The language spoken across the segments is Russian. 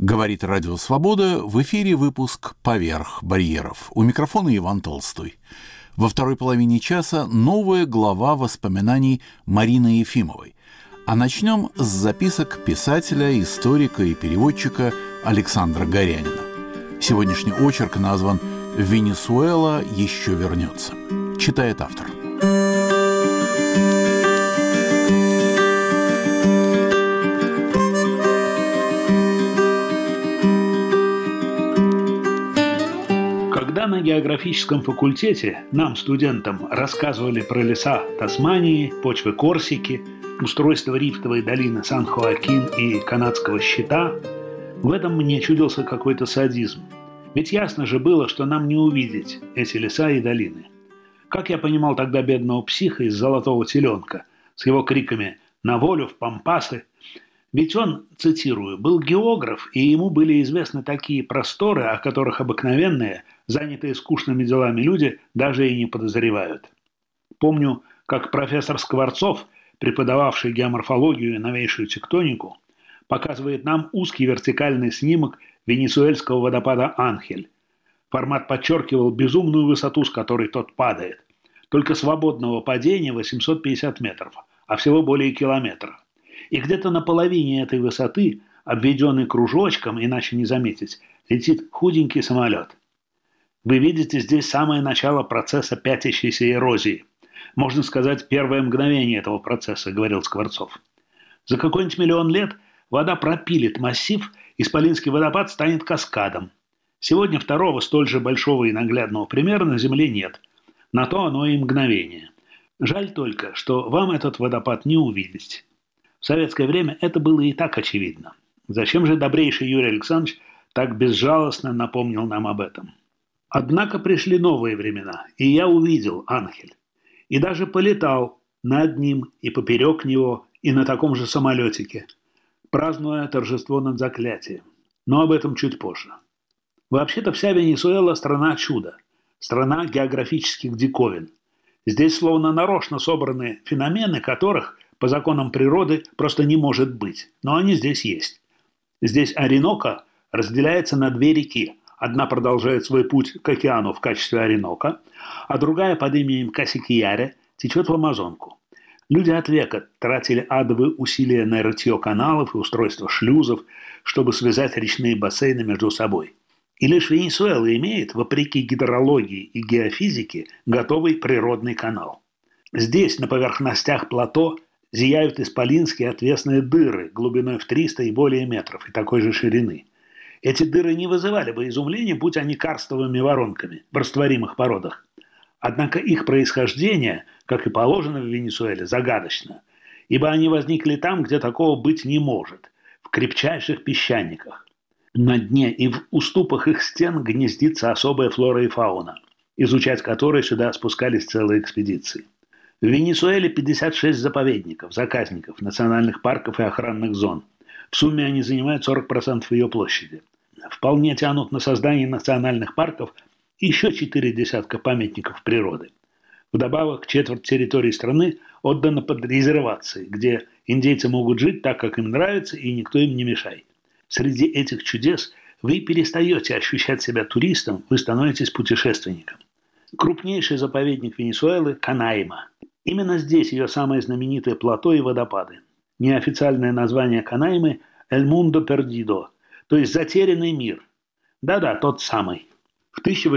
Говорит Радио Свобода, в эфире выпуск «Поверх барьеров». У микрофона Иван Толстой. Во второй половине часа новая глава воспоминаний Марины Ефимовой. А начнем с записок писателя, историка и переводчика Александра Горянина. Сегодняшний очерк назван «Венесуэла еще вернется». Читает автор. Когда на географическом факультете нам, студентам, рассказывали про леса Тасмании, почвы Корсики, устройство рифтовой долины Сан-Хоакин и канадского щита, в этом мне чудился какой-то садизм. Ведь ясно же было, что нам не увидеть эти леса и долины. Как я понимал тогда бедного психа из «Золотого теленка» с его криками «На волю, в пампасы!», ведь он, цитирую, был географ, и ему были известны такие просторы, о которых обыкновенные, занятые скучными делами люди, даже и не подозревают. Помню, как профессор Скворцов, преподававший геоморфологию и новейшую тектонику, показывает нам узкий вертикальный снимок венесуэльского водопада Анхель. Формат подчеркивал безумную высоту, с которой тот падает. Только свободного падения 850 метров, а всего более километра. И где-то на половине этой высоты, обведенный кружочком, иначе не заметить, летит худенький самолет. Вы видите здесь самое начало процесса пятящейся эрозии. Можно сказать, первое мгновение этого процесса, говорил Скворцов. За какой-нибудь миллион лет вода пропилит массив, исполинский водопад станет каскадом. Сегодня второго столь же большого и наглядного примера на Земле нет. На то оно и мгновение. Жаль только, что вам этот водопад не увидеть. В советское время это было и так очевидно. Зачем же добрейший Юрий Александрович так безжалостно напомнил нам об этом? Однако пришли новые времена, и я увидел Анхель. И даже полетал над ним и поперек него, и на таком же самолетике, празднуя торжество над заклятием. Но об этом чуть позже. Вообще-то вся Венесуэла – страна чуда, страна географических диковин. Здесь словно нарочно собраны феномены, которых по законам природы просто не может быть, но они здесь есть. Здесь Ориноко разделяется на две реки. Одна продолжает свой путь к океану в качестве Ориноко, а другая под именем Касикьяре течет в Амазонку. Люди от века тратили адовые усилия на рытье каналов и устройство шлюзов, чтобы связать речные бассейны между собой. И лишь Венесуэла имеет, вопреки гидрологии и геофизике, готовый природный канал. Здесь, на поверхностях плато, зияют исполинские отвесные дыры глубиной в 300 и более метров и такой же ширины. Эти дыры не вызывали бы изумления, будь они карстовыми воронками в растворимых породах. Однако их происхождение, как и положено в Венесуэле, загадочно, ибо они возникли там, где такого быть не может, в крепчайших песчаниках. На дне и в уступах их стен гнездится особая флора и фауна, изучать которой сюда спускались целые экспедиции. В Венесуэле 56 заповедников, заказников, национальных парков и охранных зон. В сумме они занимают 40% ее площади. Вполне тянут на создание национальных парков еще 4 десятка памятников природы. Вдобавок, четверть территории страны отдана под резервации, где индейцы могут жить так, как им нравится, и никто им не мешает. Среди этих чудес вы перестаете ощущать себя туристом, вы становитесь путешественником. Крупнейший заповедник Венесуэлы – Канаима. Именно здесь ее самое знаменитое плато и водопады. Неофициальное название Канаимы – «El Mundo Perdido», то есть «Затерянный мир». Да-да, тот самый. В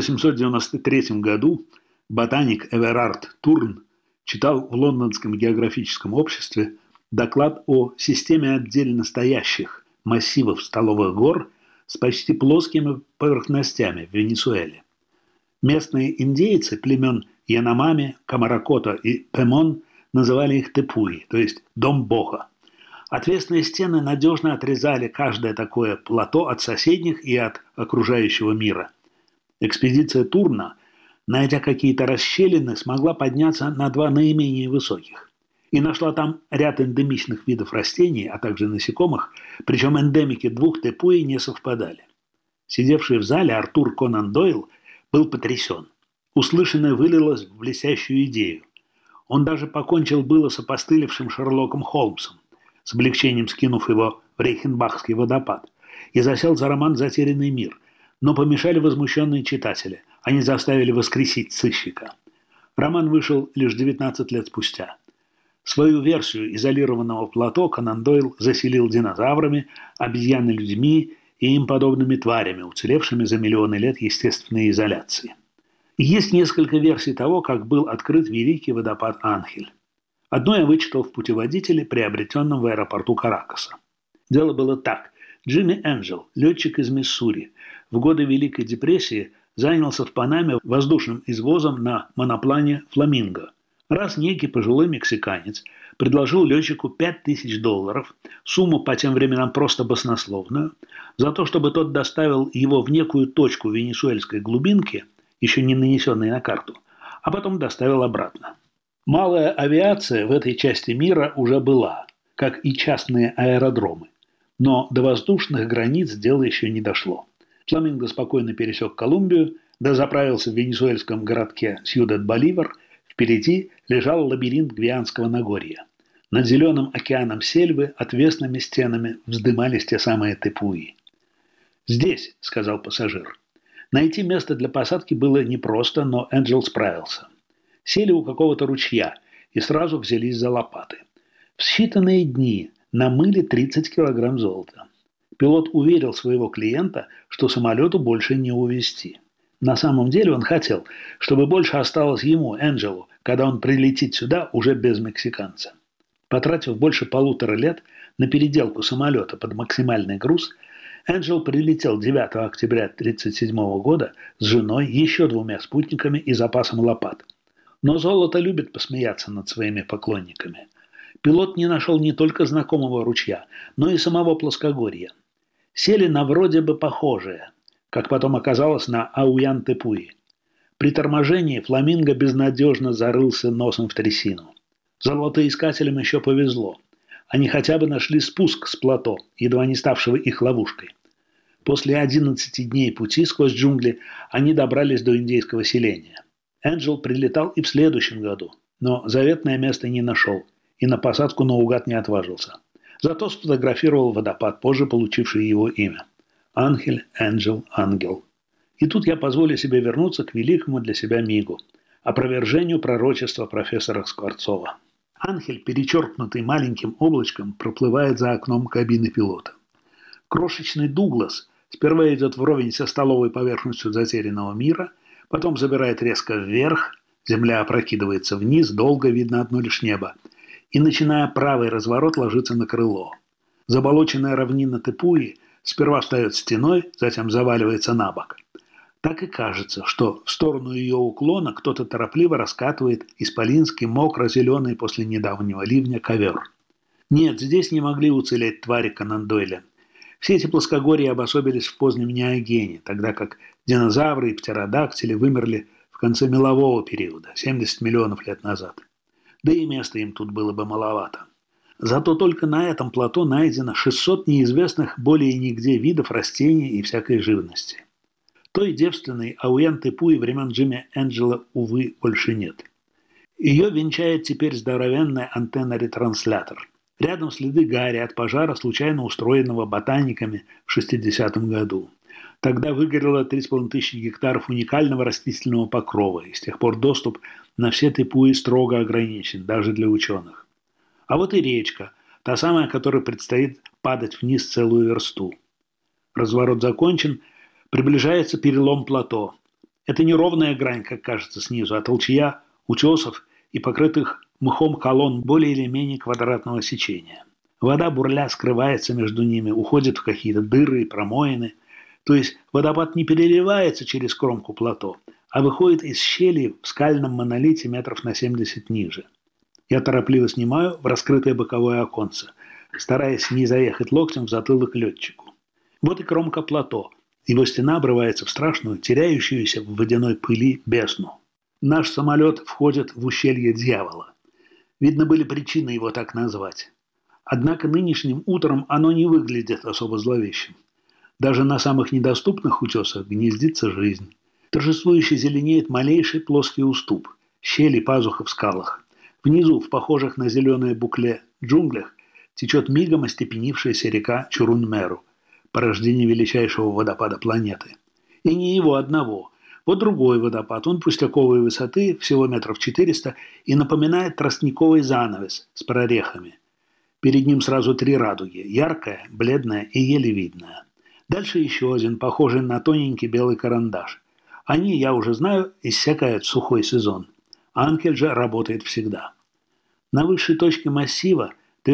1893 году ботаник Эверард Турн читал в Лондонском географическом обществе доклад о системе отдельно стоящих массивов столовых гор с почти плоскими поверхностями в Венесуэле. Местные индейцы племен Яномами, Камаракота и Пемон называли их Тепуи, то есть «дом Бога». Отвесные стены надежно отрезали каждое такое плато от соседних и от окружающего мира. Экспедиция Турна, найдя какие-то расщелины, смогла подняться на два наименее высоких. И нашла там ряд эндемичных видов растений, а также насекомых, причем эндемики двух Тепуи не совпадали. Сидевший в зале Артур Конан Дойл был потрясен. Услышанное вылилось в блестящую идею. Он даже покончил было с опостылевшим Шерлоком Холмсом, с облегчением скинув его в Рейхенбахский водопад, и засел за роман «Затерянный мир», но помешали возмущенные читатели. Они заставили воскресить сыщика. Роман вышел лишь 19 лет спустя. Свою версию изолированного плато Конан Дойл заселил динозаврами, обезьяны-людьми и им подобными тварями, уцелевшими за миллионы лет естественной изоляции. Есть несколько версий того, как был открыт великий водопад Анхель. Одно я вычитал в путеводителе, приобретенном в аэропорту Каракаса. Дело было так. Джимми Энджел, летчик из Миссури, в годы Великой депрессии занялся в Панаме воздушным извозом на моноплане «Фламинго». Раз некий пожилой мексиканец предложил летчику $5000, сумму по тем временам просто баснословную, за то, чтобы тот доставил его в некую точку венесуэльской глубинки, еще не нанесенной на карту, а потом доставил обратно. Малая авиация в этой части мира уже была, как и частные аэродромы. Но до воздушных границ дело еще не дошло. Фламинго спокойно пересек Колумбию, дозаправился в венесуэльском городке Сьюдад-Боливар. Впереди лежал лабиринт Гвианского Нагорья. Над зеленым океаном сельвы отвесными стенами вздымались те самые тепуи. «Здесь», — сказал пассажир. Найти место для посадки было непросто, но Энджел справился. Сели у какого-то ручья и сразу взялись за лопаты. В считанные дни намыли 30 килограмм золота. Пилот уверил своего клиента, что самолету больше не увезти. На самом деле он хотел, чтобы больше осталось ему, Энджелу, когда он прилетит сюда уже без мексиканца. Потратив больше 1,5 лет на переделку самолета под максимальный груз, Энджел прилетел 9 октября 1937 года с женой, еще 2 спутниками и запасом лопат. Но золото любит посмеяться над своими поклонниками. Пилот не нашел не только знакомого ручья, но и самого плоскогорья. Сели на вроде бы похожее, как потом оказалось, на Ауян-Тепуи. При торможении Фламинго безнадежно зарылся носом в трясину. Золотоискателям еще повезло. Они хотя бы нашли спуск с плато, едва не ставшего их ловушкой. После 11 дней пути сквозь джунгли они добрались до индейского селения. Энджел прилетал и в следующем году, но заветное место не нашел и на посадку наугад не отважился. Зато сфотографировал водопад, позже получивший его имя. Анхель, Энджел, Ангел. И тут я позволю себе вернуться к великому для себя мигу – опровержению пророчества профессора Скворцова. Анхель, перечеркнутый маленьким облачком, проплывает за окном кабины пилота. Крошечный Дуглас сперва идет вровень со столовой поверхностью затерянного мира, потом забирает резко вверх, земля опрокидывается вниз, долго видно одно лишь небо, и, начиная правый разворот, ложится на крыло. Заболоченная равнина Тепуи сперва встает стеной, затем заваливается на бок. Так и кажется, что в сторону ее уклона кто-то торопливо раскатывает исполинский мокро-зеленый после недавнего ливня ковер. Нет, здесь не могли уцелеть твари Конан Дойля. Все эти плоскогорья обособились в позднем неогене, тогда как динозавры и птеродактили вымерли в конце мелового периода, 70 миллионов лет назад. Да и места им тут было бы маловато. Зато только на этом плато найдено 600 неизвестных более нигде видов растений и всякой живности. Той девственной Ауян-Тепуи времен Джимми Энджела, увы, больше нет. Ее венчает теперь здоровенная антенна-ретранслятор. Рядом следы гари от пожара, случайно устроенного ботаниками в 60-м году. Тогда выгорело 3500 гектаров уникального растительного покрова, и с тех пор доступ на все Тепуи строго ограничен, даже для ученых. А вот и речка, та самая, которой предстоит падать вниз целую версту. Разворот закончен, приближается перелом плато. Это не ровная грань, как кажется снизу, а толчья утесов и покрытых мхом колонн более или менее квадратного сечения. Вода бурля скрывается между ними, уходит в какие-то дыры и промоины. То есть водопад не переливается через кромку плато, а выходит из щели в скальном монолите метров на 70 ниже. Я торопливо снимаю в раскрытое боковое оконце, стараясь не заехать локтем в затылок летчику. Вот и кромка плато. Его стена обрывается в страшную, теряющуюся в водяной пыли бездну. Наш самолет входит в ущелье дьявола. Видно, были причины его так назвать. Однако нынешним утром оно не выглядит особо зловещим. Даже на самых недоступных утесах гнездится жизнь. Торжествующе зеленеет малейший плоский уступ, щели пазуха в скалах. Внизу, в похожих на зеленое букле джунглях, течет мигом остепенившаяся река Чурунмеру. порождение величайшего водопада планеты. И не его одного. Вот другой водопад, он пустяковой высоты, всего метров 400, и напоминает тростниковый занавес с прорехами. Перед ним сразу 3 радуги – яркая, бледная и еле видная. Дальше еще один, похожий на тоненький белый карандаш. Они, я уже знаю, иссякают в сухой сезон. Анкель же работает всегда. На высшей точке массива,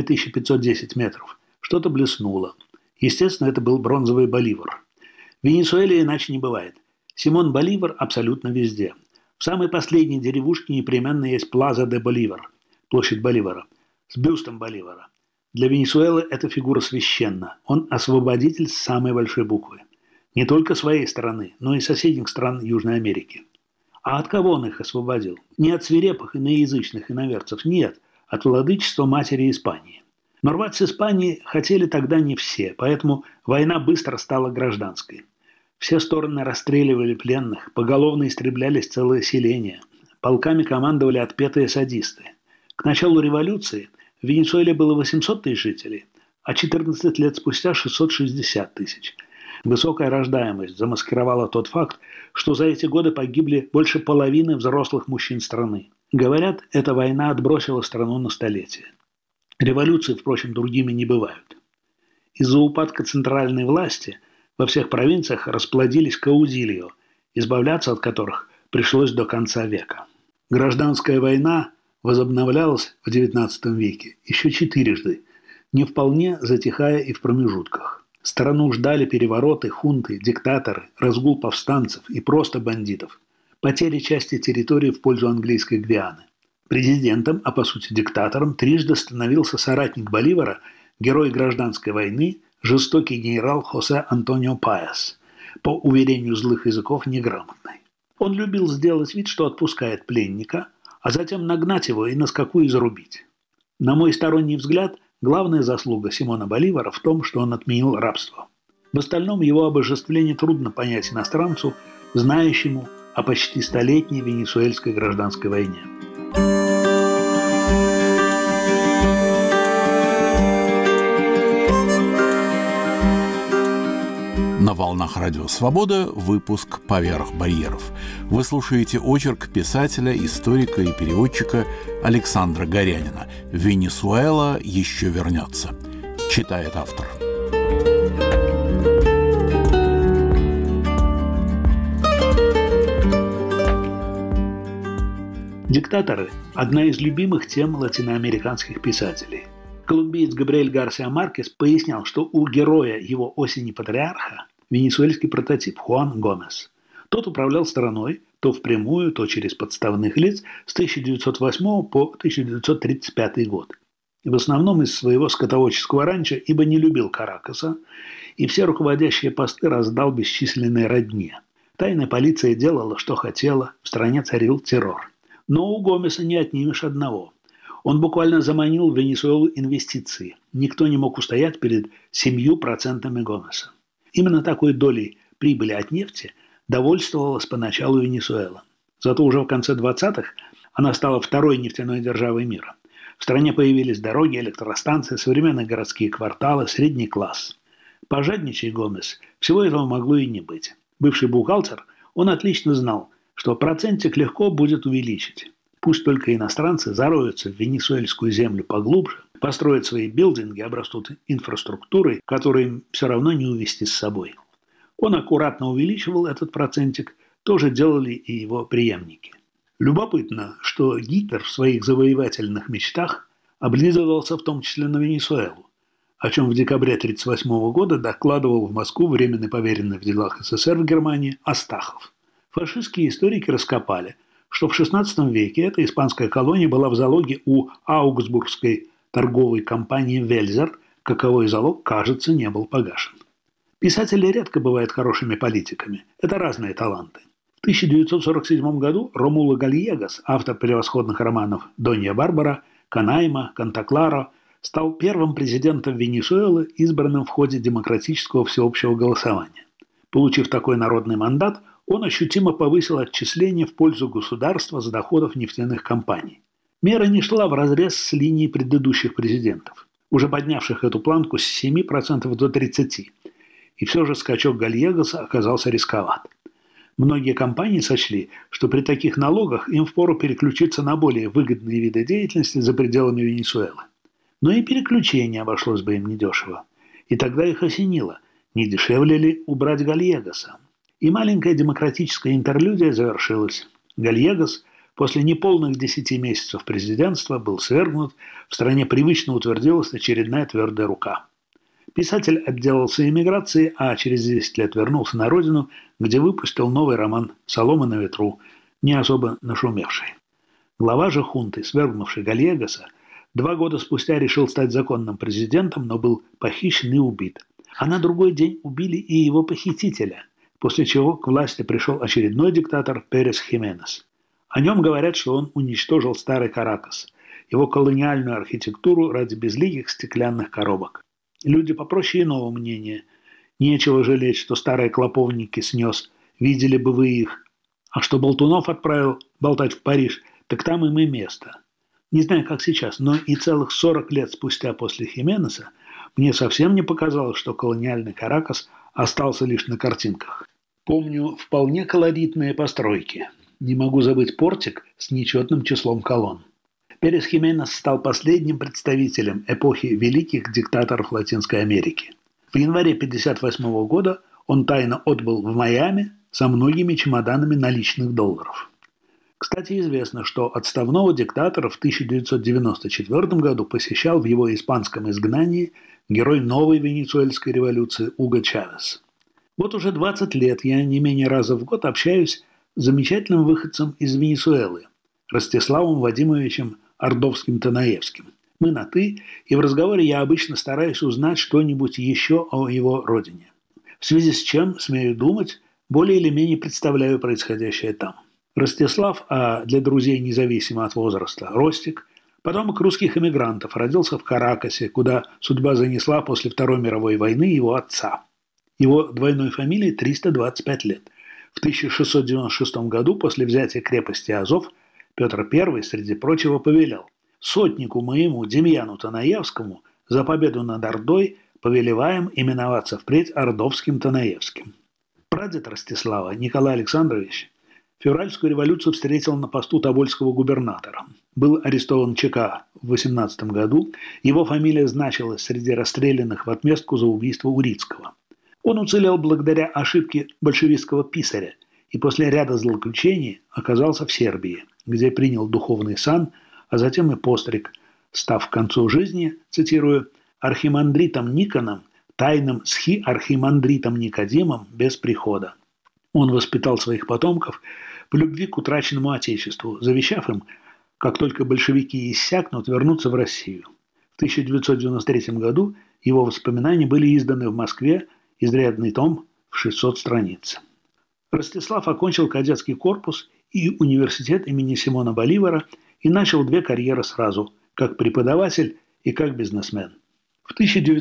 3510 метров, что-то блеснуло. Естественно, это был бронзовый Боливар. В Венесуэле иначе не бывает. Симон Боливар абсолютно везде. В самой последней деревушке непременно есть Плаза де Боливар, площадь Боливара, с бюстом Боливара. Для Венесуэлы эта фигура священна. Он освободитель с самой большой буквы. Не только своей страны, но и соседних стран Южной Америки. А от кого он их освободил? Не от свирепых иноязычных иноверцев, нет, от владычества матери Испании. Но рвать с Испании хотели тогда не все, поэтому война быстро стала гражданской. Все стороны расстреливали пленных, поголовно истреблялись целые селения. Полками командовали отпетые садисты. К началу революции в Венесуэле было 800 тысяч жителей, а 14 лет спустя 660 тысяч. Высокая рождаемость замаскировала тот факт, что за эти годы погибли больше половины взрослых мужчин страны. Говорят, эта война отбросила страну на столетие. Революции, впрочем, другими не бывают. Из-за упадка центральной власти во всех провинциях расплодились каудильо, избавляться от которых пришлось до конца века. Гражданская война возобновлялась в XIX веке еще 4, не вполне затихая и в промежутках. Страну ждали перевороты, хунты, диктаторы, разгул повстанцев и просто бандитов. Потери части территории в пользу английской Гвианы. Президентом, а по сути диктатором, 3 становился соратник Боливара, герой гражданской войны, жестокий генерал Хосе Антонио Паэс, по уверению злых языков неграмотный. Он любил сделать вид, что отпускает пленника, а затем нагнать его и на скаку изрубить. На мой сторонний взгляд, главная заслуга Симона Боливара в том, что он отменил рабство. В остальном его обожествление трудно понять иностранцу, знающему о почти столетней венесуэльской гражданской войне. На волнах Радио Свобода выпуск «Поверх барьеров». Вы слушаете очерк писателя, историка и переводчика Александра Горянина «Венесуэла еще вернется». Читает автор. Диктаторы – одна из любимых тем латиноамериканских писателей. Колумбиец Габриэль Гарсиа Маркес пояснял, что у героя его «Осени патриарха» венесуэльский прототип Хуан Гомес. Тот управлял страной то впрямую, то через подставных лиц с 1908 по 1935 год. В основном из своего скотоводческого ранчо, ибо не любил Каракаса, и все руководящие посты раздал бесчисленной родне. Тайная полиция делала, что хотела, в стране царил террор. Но у Гомеса не отнимешь одного. Он буквально заманил в Венесуэлу инвестиции. Никто не мог устоять перед 7% Гомеса. Именно такой долей прибыли от нефти довольствовалась поначалу Венесуэла. Зато уже в конце 20-х она стала второй нефтяной державой мира. В стране появились дороги, электростанции, современные городские кварталы, средний класс. Пожадничай Гомес, всего этого могло и не быть. Бывший бухгалтер, он отлично знал, что процентик легко будет увеличить. Пусть только иностранцы зароются в венесуэльскую землю поглубже, построят свои билдинги, обрастут инфраструктурой, которую им все равно не увезти с собой. Он аккуратно увеличивал этот процентик, тоже делали и его преемники. Любопытно, что Гитлер в своих завоевательных мечтах облизывался в том числе на Венесуэлу, о чем в декабре 1938 года докладывал в Москву временный поверенный в делах СССР в Германии Астахов. Фашистские историки раскопали, что в XVI веке эта испанская колония была в залоге у аугсбургской торговой компании «Вельзер», каковой залог, кажется, не был погашен. Писатели редко бывают хорошими политиками. Это разные таланты. В 1947 году Ромуло Гальегас, автор превосходных романов «Донья Барбара», «Канайма», «Канта-Кларо», стал первым президентом Венесуэлы, избранным в ходе демократического всеобщего голосования. Получив такой народный мандат, он ощутимо повысил отчисления в пользу государства с доходов нефтяных компаний. Мера не шла вразрез с линией предыдущих президентов, уже поднявших эту планку с 7% до 30%. И все же скачок Гальегоса оказался рисковат. Многие компании сочли, что при таких налогах им впору переключиться на более выгодные виды деятельности за пределами Венесуэлы. Но и переключение обошлось бы им недешево. И тогда их осенило, не дешевле ли убрать Гальегоса. И маленькая демократическая интерлюдия завершилась. Гальегос после неполных 10 месяцев президентства был свергнут, в стране привычно утвердилась очередная твердая рука. Писатель отделался эмиграцией, а через 10 лет вернулся на родину, где выпустил новый роман «Солома на ветру», не особо нашумевший. Глава же хунты, свергнувший Гальегоса, 2 года спустя решил стать законным президентом, но был похищен и убит. А на другой день убили и его похитителя, после чего к власти пришел очередной диктатор Перес Хименес. О нем говорят, что он уничтожил старый Каракас, его колониальную архитектуру ради безликих стеклянных коробок. Люди попроще иного мнения. Нечего жалеть, что старые клоповники снес, видели бы вы их. А что болтунов отправил болтать в Париж, так там им и место. Не знаю, как сейчас, но и целых 40 лет спустя после Хименеса мне совсем не показалось, что колониальный Каракас остался лишь на картинках. Помню вполне колоритные постройки. Не могу забыть портик с нечетным числом колонн. Перес Хименес стал последним представителем эпохи великих диктаторов Латинской Америки. В январе 1958 года он тайно отбыл в Майами со многими чемоданами наличных долларов. Кстати, известно, что отставного диктатора в 1994 году посещал в его испанском изгнании герой новой венесуэльской революции Уго Чавес. Вот уже 20 лет я не менее раза в год общаюсь с замечательным выходцем из Венесуэлы, Ростиславом Вадимовичем Ордовским-Танаевским. Мы на «ты», и в разговоре я обычно стараюсь узнать что-нибудь еще о его родине. В связи с чем, смею думать, более или менее представляю происходящее там. Ростислав, а для друзей независимо от возраста, Ростик, потомок русских эмигрантов, родился в Каракасе, куда судьба занесла после Второй мировой войны его отца. Его двойной фамилии 325 лет. В 1696 году, после взятия крепости Азов, Петр I, среди прочего, повелел: «Сотнику моему Демьяну Танаевскому за победу над Ордой повелеваем именоваться впредь Ордовским-Танаевским». Прадед Ростислава, Николай Александрович, февральскую революцию встретил на посту тобольского губернатора. Был арестован ЧК в 18 году, его фамилия значилась среди расстрелянных в отместку за убийство Урицкого. Он уцелел благодаря ошибке большевистского писаря и после ряда злоключений оказался в Сербии, где принял духовный сан, а затем и постриг, став к концу жизни, цитирую, «архимандритом Никоном, тайным схи-архимандритом Никодимом без прихода». Он воспитал своих потомков в любви к утраченному Отечеству, завещав им, как только большевики иссякнут, вернуться в Россию. В 1993 году его воспоминания были изданы в Москве, изрядный том в 600 страниц. Ростислав окончил кадетский корпус и университет имени Симона Боливара и начал 2 карьеры сразу, как преподаватель и как бизнесмен. В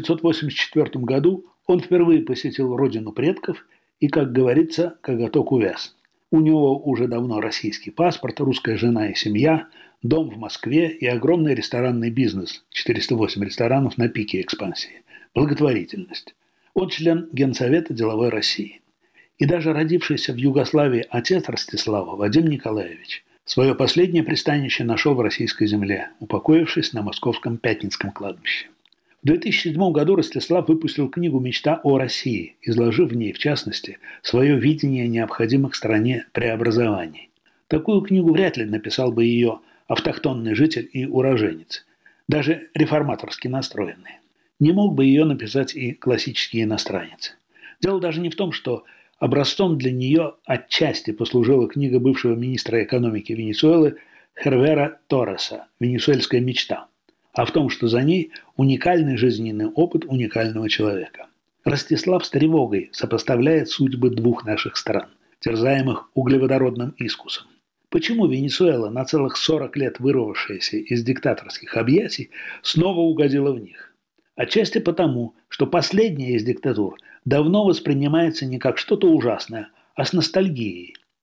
1984 году он впервые посетил родину предков и, как говорится, коготок увяз. У него уже давно российский паспорт, русская жена и семья, дом в Москве и огромный ресторанный бизнес, 408 ресторанов на пике экспансии, благотворительность. Он член Генсовета деловой России. И даже родившийся в Югославии отец Ростислава, Вадим Николаевич, свое последнее пристанище нашел в российской земле, упокоившись на московском Пятницком кладбище. В 2007 году Ростислав выпустил книгу «Мечта о России», изложив в ней, в частности, свое видение необходимых стране преобразований. Такую книгу вряд ли написал бы ее автохтонный житель и уроженец, даже реформаторски настроенный. Не мог бы ее написать и классический иностранец. Дело даже не в том, что образцом для нее отчасти послужила книга бывшего министра экономики Венесуэлы Хервера Торреса «Венесуэльская мечта», а в том, что за ней уникальный жизненный опыт уникального человека. Ростислав с тревогой сопоставляет судьбы 2 наших стран, терзаемых углеводородным искусом. Почему Венесуэла, на целых 40 лет вырвавшаяся из диктаторских объятий, снова угодила в них? Отчасти потому, что последняя из диктатур давно воспринимается не как что-то ужасное, а с ностальгией.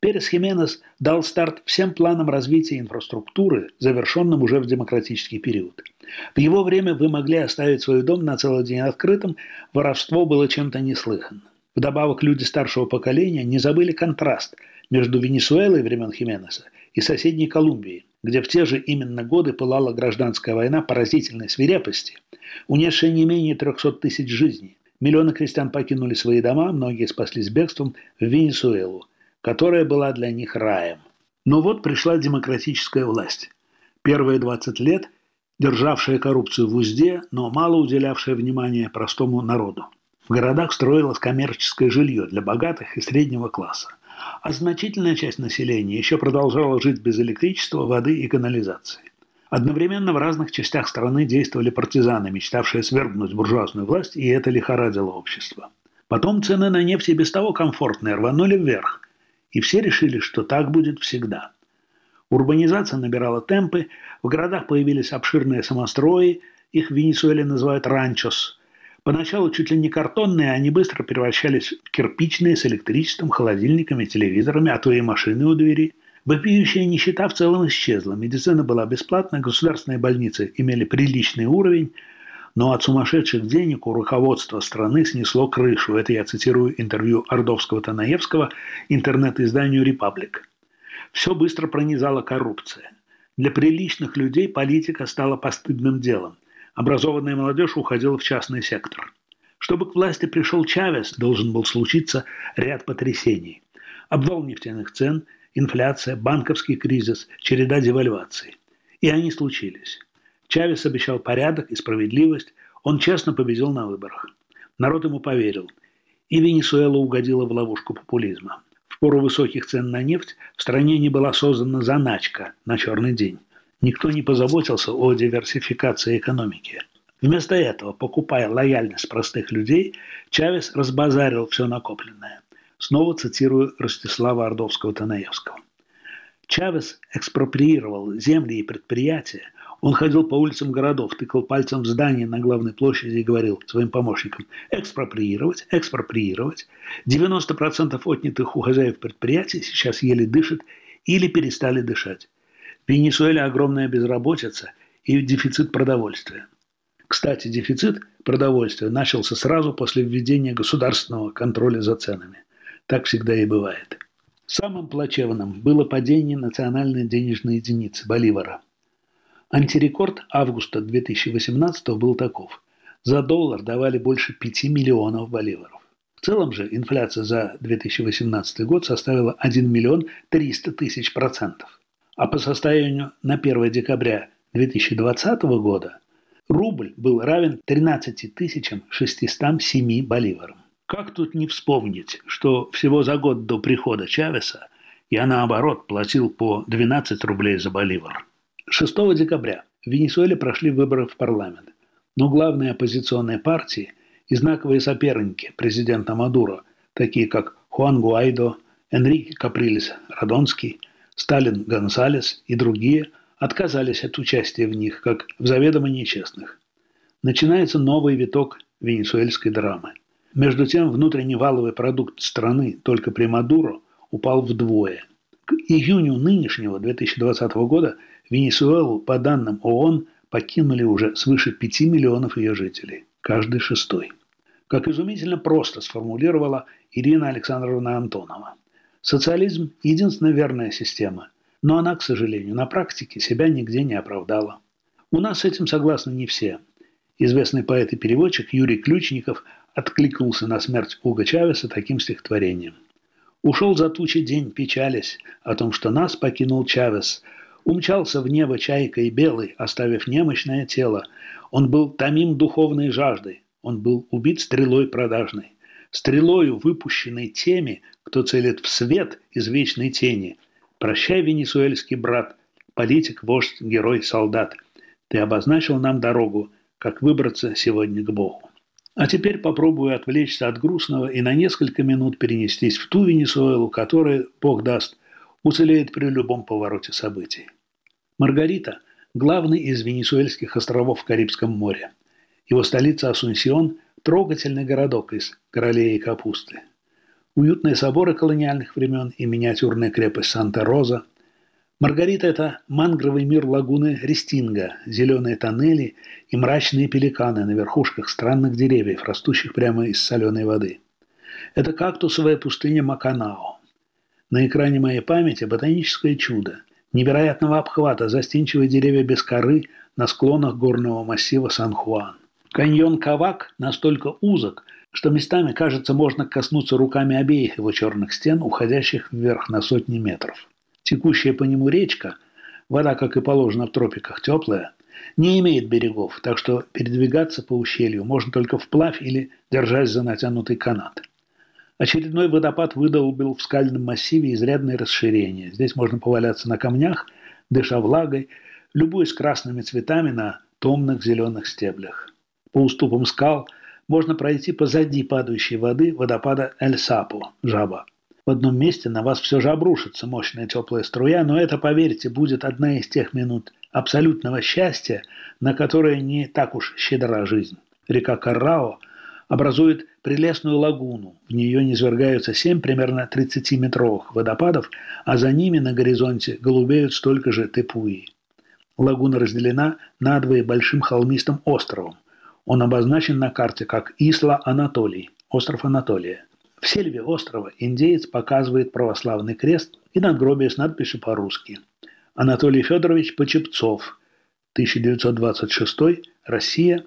Перес Хименес дал старт всем планам развития инфраструктуры, завершенным уже в демократический период. В его время вы могли оставить свой дом на целый день открытым, воровство было чем-то неслыханным. Вдобавок, люди старшего поколения не забыли контраст между Венесуэлой времен Хименеса и соседней Колумбией, где в те же именно годы пылала гражданская война поразительной свирепости, унесшая не менее 300 тысяч жизней. Миллионы крестьян покинули свои дома, многие спаслись бегством в Венесуэлу, которая была для них раем. Но вот пришла демократическая власть. Первые 20 лет державшая коррупцию в узде, но мало уделявшая внимания простому народу. В городах строилось коммерческое жилье для богатых и среднего класса, а значительная часть населения еще продолжала жить без электричества, воды и канализации. Одновременно в разных частях страны действовали партизаны, мечтавшие свергнуть буржуазную власть, и это лихорадило общество. Потом цены на нефть и без того комфортные рванули вверх, и все решили, что так будет всегда. Урбанизация набирала темпы, в городах появились обширные самострои, их в Венесуэле называют ранчос. Поначалу чуть ли не картонные, они быстро превращались в кирпичные с электричеством, холодильниками, телевизорами, а то и машины у двери. Вопиющая нищета в целом исчезла, медицина была бесплатной, государственные больницы имели приличный уровень, но от сумасшедших денег у руководства страны снесло крышу. Это я цитирую интервью Ордовского-Танаевского интернет-изданию «Репаблик». Все быстро пронизала коррупция. Для приличных людей политика стала постыдным делом. Образованная молодежь уходила в частный сектор. Чтобы к власти пришел Чавес, должен был случиться ряд потрясений. Обвал нефтяных цен, инфляция, банковский кризис, череда девальваций. И они случились. Чавес обещал порядок и справедливость, он честно победил на выборах. Народ ему поверил. И Венесуэла угодила в ловушку популизма. В пору высоких цен на нефть в стране не была создана заначка на черный день. Никто не позаботился о диверсификации экономики. Вместо этого, покупая лояльность простых людей, Чавес разбазарил все накопленное. Снова цитирую Ростислава Ордовского-Танаевского. Чавес экспроприировал земли и предприятия. Он ходил по улицам городов, тыкал пальцем в здание на главной площади и говорил своим помощникам: экспроприировать, экспроприировать. 90% отнятых у хозяев предприятий сейчас еле дышат или перестали дышать. В Венесуэле огромная безработица и дефицит продовольствия. Кстати, дефицит продовольствия начался сразу после введения государственного контроля за ценами. Так всегда и бывает. Самым плачевным было падение национальной денежной единицы – боливара. Антирекорд августа 2018 был таков. За доллар давали больше 5 миллионов боливаров. В целом же инфляция за 2018 год составила 1 миллион 300 тысяч процентов. А по состоянию на 1 декабря 2020 года рубль был равен 13 607 боливарам. Как тут не вспомнить, что всего за год до прихода Чавеса я, наоборот, платил по 12 рублей за боливар. 6 декабря в Венесуэле прошли выборы в парламент, но главные оппозиционные партии и знаковые соперники президента Мадуро, такие как Хуан Гуайдо, Энрике Каприлес Родонский, Сталин Гонсалес и другие, отказались от участия в них, как в заведомо нечестных. Начинается новый виток венесуэльской драмы. Между тем, внутренний валовый продукт страны только при Мадуро упал вдвое. К июню нынешнего 2020 года Венесуэлу, по данным ООН, покинули уже свыше 5 миллионов ее жителей, каждый шестой. Как изумительно просто сформулировала Ирина Александровна Антонова. Социализм – единственная верная система, но она, к сожалению, на практике себя нигде не оправдала. У нас с этим согласны не все. Известный поэт и переводчик Юрий Ключников откликнулся на смерть Уго Чавеса таким стихотворением. «Ушел за тучи день, печалясь о том, что нас покинул Чавес. Умчался в небо чайкой белой, оставив немощное тело. Он был томим духовной жаждой, он был убит стрелой продажной. Стрелою, выпущенной теми, кто целит в свет из вечной тени. Прощай, венесуэльский брат, политик, вождь, герой, солдат. Ты обозначил нам дорогу, как выбраться сегодня к Богу». А теперь попробую отвлечься от грустного и на несколько минут перенестись в ту Венесуэлу, которая, Бог даст, уцелеет при любом повороте событий. Маргарита – главный из венесуэльских островов в Карибском море. Его столица Асунсьон – трогательный городок из королей и капусты. Уютные соборы колониальных времен и миниатюрная крепость Санта-Роза. Маргарита – это мангровый мир лагуны Рестинга, зеленые тоннели и мрачные пеликаны на верхушках странных деревьев, растущих прямо из соленой воды. Это кактусовая пустыня Маканао. На экране моей памяти ботаническое чудо, невероятного обхвата, застенчивые деревья без коры на склонах горного массива Сан-Хуан. Каньон Кавак настолько узок, что местами, кажется, можно коснуться руками обеих его черных стен, уходящих вверх на сотни метров. Текущая по нему речка, вода, как и положено в тропиках, теплая, не имеет берегов, так что передвигаться по ущелью можно только вплавь или держась за натянутый канат. Очередной водопад выдолбил в скальном массиве изрядное расширение. Здесь можно поваляться на камнях, дыша влагой, любуясь красными цветами на томных зеленых стеблях. По уступам скал можно пройти позади падающей воды водопада Эль-Сапо, Жаба. В одном месте на вас все же обрушится мощная теплая струя, но это, поверьте, будет одна из тех минут абсолютного счастья, на которые не так уж щедра жизнь. Река Каррао образует прелестную лагуну. В нее низвергаются 7 примерно 30-метровых водопадов, а за ними на горизонте голубеют столько же тепуи. Лагуна разделена надвое большим холмистым островом. Он обозначен на карте как Исла Анатолий, остров Анатолия. В сельве острова индеец показывает православный крест и надгробие с надписью по-русски. Анатолий Федорович Почепцов, 1926, Россия,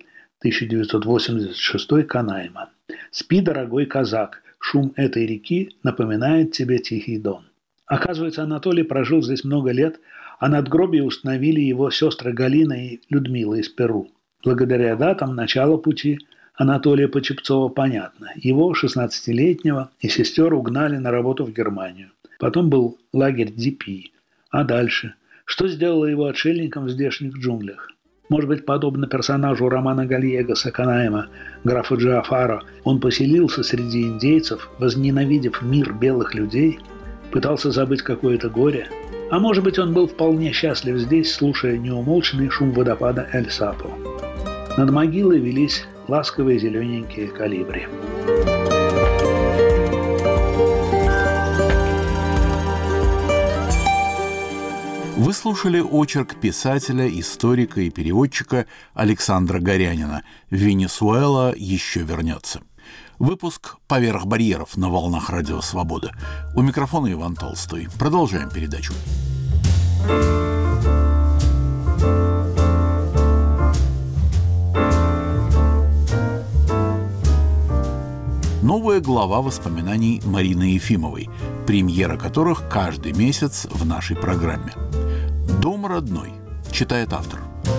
1986, Канаима. «Спи, дорогой казак, шум этой реки напоминает тебе Тихий Дон». Оказывается, Анатолий прожил здесь много лет, а надгробие установили его сестры Галина и Людмила из Перу. Благодаря датам начала пути Анатолия Почепцова понятно. Его, 16-летнего, и сестер угнали на работу в Германию. Потом был лагерь Дипи. А дальше? Что сделало его отшельником в здешних джунглях? Может быть, подобно персонажу романа Гальегоса Канаима, графа Джафара, он поселился среди индейцев, возненавидев мир белых людей, пытался забыть какое-то горе? А может быть, он был вполне счастлив здесь, слушая неумолчный шум водопада Эль-Сапо. Над могилой велись ласковые зелененькие колибри. Вы слушали очерк писателя, историка и переводчика Александра Горянина «Венесуэла еще вернется». Выпуск «Поверх барьеров» на волнах Радио Свобода. У микрофона Иван Толстой. Продолжаем передачу. Новая глава воспоминаний Марины Ефимовой, премьера которых каждый месяц в нашей программе. «Дом родной», читает автор.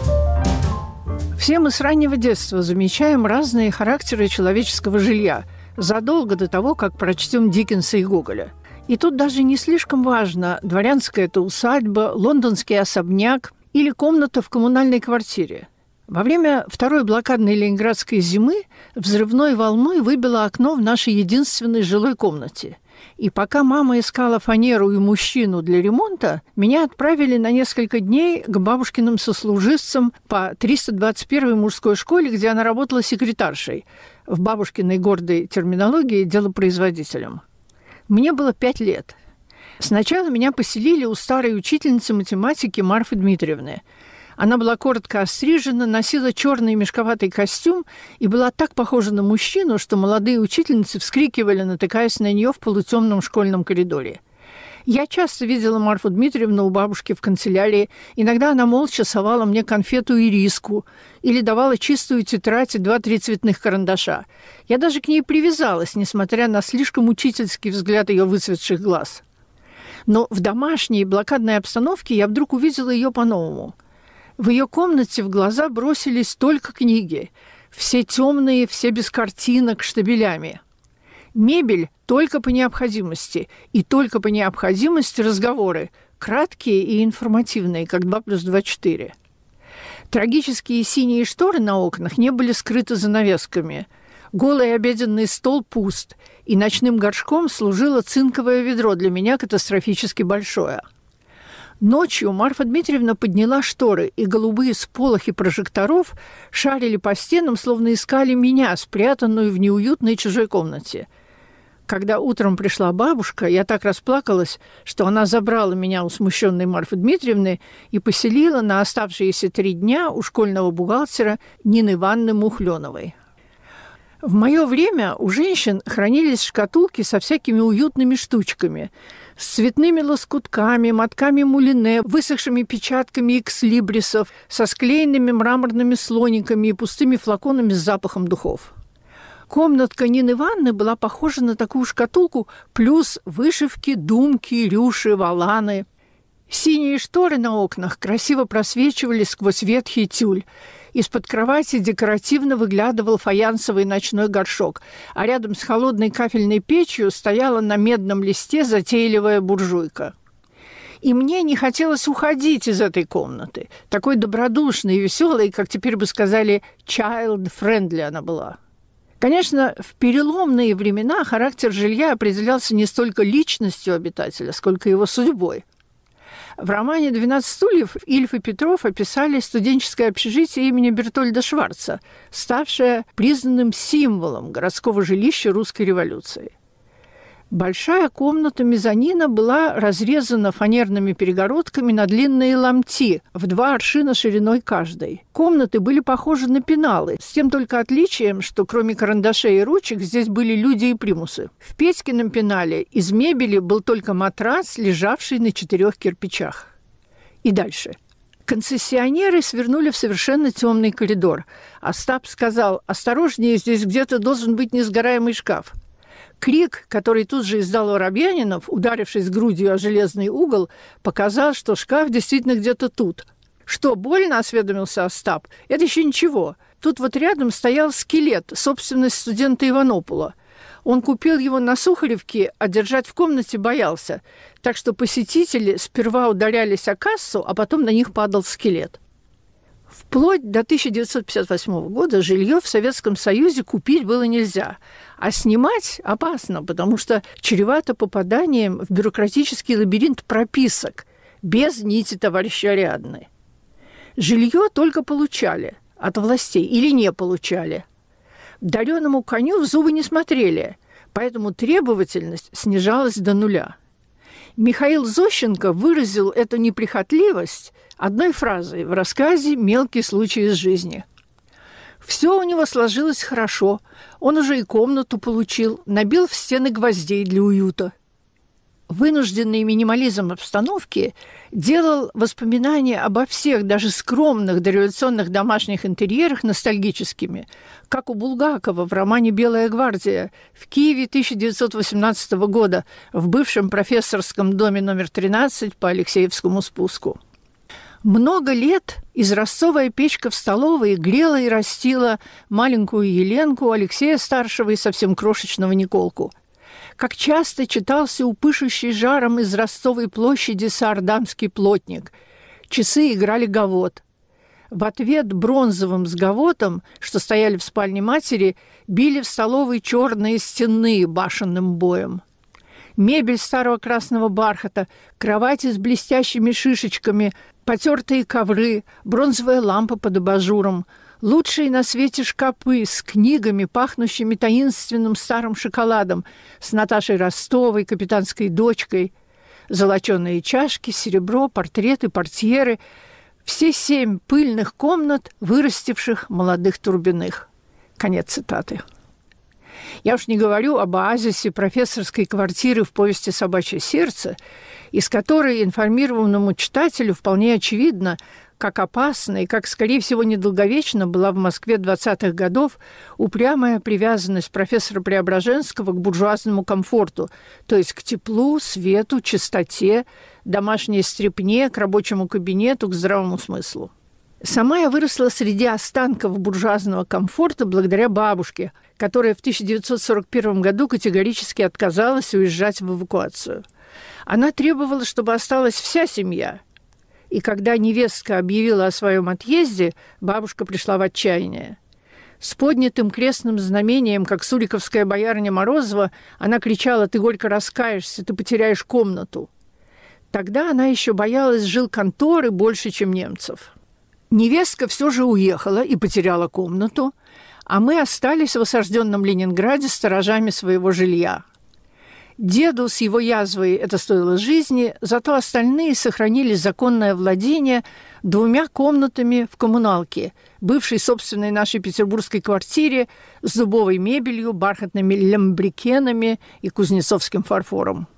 Все мы с раннего детства замечаем разные характеры человеческого жилья, задолго до того, как прочтем Диккенса и Гоголя. И тут даже не слишком важно, дворянская это усадьба, лондонский особняк или комната в коммунальной квартире. Во время второй блокадной ленинградской зимы взрывной волной выбило окно в нашей единственной жилой комнате. И пока мама искала фанеру и мужчину для ремонта, меня отправили на несколько дней к бабушкиным сослуживцам по 321-й мужской школе, где она работала секретаршей, в бабушкиной гордой терминологии делопроизводителем. Мне было 5 лет. Сначала меня поселили у старой учительницы математики Марфы Дмитриевны. Она была коротко острижена, носила черный мешковатый костюм и была так похожа на мужчину, что молодые учительницы вскрикивали, натыкаясь на нее в полутемном школьном коридоре. Я часто видела Марфу Дмитриевну у бабушки в канцелярии. Иногда она молча совала мне конфету и риску или давала чистую тетрадь и 2-3 цветных карандаша. Я даже к ней привязалась, несмотря на слишком учительский взгляд ее выцветших глаз. Но в домашней блокадной обстановке я вдруг увидела ее по-новому. В ее комнате в глаза бросились только книги. Все темные, все без картинок, штабелями. Мебель только по необходимости. И только по необходимости разговоры. Краткие и информативные, как 2+2 – 4. Трагические синие шторы на окнах не были скрыты занавесками. Голый обеденный стол пуст. И ночным горшком служило цинковое ведро, для меня катастрофически большое. Ночью Марфа Дмитриевна подняла шторы, и голубые сполохи прожекторов шарили по стенам, словно искали меня, спрятанную в неуютной чужой комнате. Когда утром пришла бабушка, я так расплакалась, что она забрала меня у смущенной Марфы Дмитриевны и поселила на оставшиеся 3 дня у школьного бухгалтера Нины Ивановны Мухленовой. В мое время у женщин хранились шкатулки со всякими уютными штучками, с цветными лоскутками, мотками мулине, высохшими печатками экслибрисов, со склеенными мраморными слониками и пустыми флаконами с запахом духов. Комнатка Нины Ивановны была похожа на такую шкатулку, плюс вышивки, думки, рюши, воланы. Синие шторы на окнах красиво просвечивали сквозь ветхий тюль. Из-под кровати декоративно выглядывал фаянсовый ночной горшок, а рядом с холодной кафельной печью стояла на медном листе затейливая буржуйка. И мне не хотелось уходить из этой комнаты. Такой добродушной и веселой, как теперь бы сказали, child-friendly она была. Конечно, в переломные времена характер жилья определялся не столько личностью обитателя, сколько его судьбой. В романе «12 стульев» Ильф и Петров описали студенческое общежитие имени Бертольда Шварца, ставшее признанным символом городского жилища русской революции. Большая комната мезонина была разрезана фанерными перегородками на длинные ломти в 2 аршина шириной каждой. Комнаты были похожи на пеналы, с тем только отличием, что кроме карандашей и ручек здесь были люди и примусы. В Петькином пенале из мебели был только матрац, лежавший на 4 кирпичах. И дальше. Концессионеры свернули в совершенно темный коридор. Остап сказал: «Осторожнее, здесь где-то должен быть несгораемый шкаф». Крик, который тут же издал Воробьянинов, ударившись грудью о железный угол, показал, что шкаф действительно где-то тут. «Что, больно?» – осведомился Остап. «Это еще ничего. Тут вот рядом стоял скелет, собственность студента Иванопула. Он купил его на Сухаревке, а держать в комнате боялся. Так что посетители сперва ударялись о кассу, а потом на них падал скелет». Вплоть до 1958 года жилье в Советском Союзе купить было нельзя, а снимать опасно, потому что чревато попаданием в бюрократический лабиринт прописок без нити товарища Ариадны. Жилье только получали от властей или не получали. Дареному коню в зубы не смотрели, поэтому требовательность снижалась до 0. Михаил Зощенко выразил эту неприхотливость одной фразой в рассказе «Мелкий случай из жизни». Все у него сложилось хорошо, он уже и комнату получил, набил в стены гвоздей для уюта. Вынужденный минимализм обстановки делал воспоминания обо всех, даже скромных дореволюционных домашних интерьерах ностальгическими, как у Булгакова в романе «Белая гвардия» в Киеве 1918 года в бывшем профессорском доме номер 13 по Алексеевскому спуску. Много лет изразцовая печка в столовой грела и растила маленькую Еленку, Алексея-старшего и совсем крошечного Николку. Как часто читался у пышущей жаром из Ростовой площади саардамский плотник. Часы играли гавот. В ответ бронзовым с гавотом, что стояли в спальне матери, били в столовой черные стенные башенным боем. Мебель старого красного бархата, кровати с блестящими шишечками, потертые ковры, бронзовая лампа под абажуром, лучшие на свете шкапы с книгами, пахнущими таинственным старым шоколадом, с Наташей Ростовой, капитанской дочкой, золоченые чашки, серебро, портреты, портьеры, все 7 пыльных комнат, вырастивших молодых Турбиных. Конец цитаты. Я уж не говорю об оазисе профессорской квартиры в повести «Собачье сердце», из которой информированному читателю вполне очевидно, как опасно и как, скорее всего, недолговечно была в Москве 20-х годов упрямая привязанность профессора Преображенского к буржуазному комфорту, то есть к теплу, свету, чистоте, домашней стрепне, к рабочему кабинету, к здравому смыслу. Сама я выросла среди останков буржуазного комфорта благодаря бабушке, которая в 1941 году категорически отказалась уезжать в эвакуацию. Она требовала, чтобы осталась вся семья. И когда невестка объявила о своем отъезде, бабушка пришла в отчаяние. С поднятым крестным знамением, как суриковская боярыня Морозова, она кричала: «Ты горько раскаешься, ты потеряешь комнату». Тогда она еще боялась жилконторы больше, чем немцев. Невестка все же уехала и потеряла комнату, а мы остались в осажденном Ленинграде сторожами своего жилья. Деду с его язвой это стоило жизни, зато остальные сохранили законное владение 2 комнатами в коммуналке, бывшей собственной нашей петербургской квартире с дубовой мебелью, бархатными лямбрикенами и кузнецовским фарфором.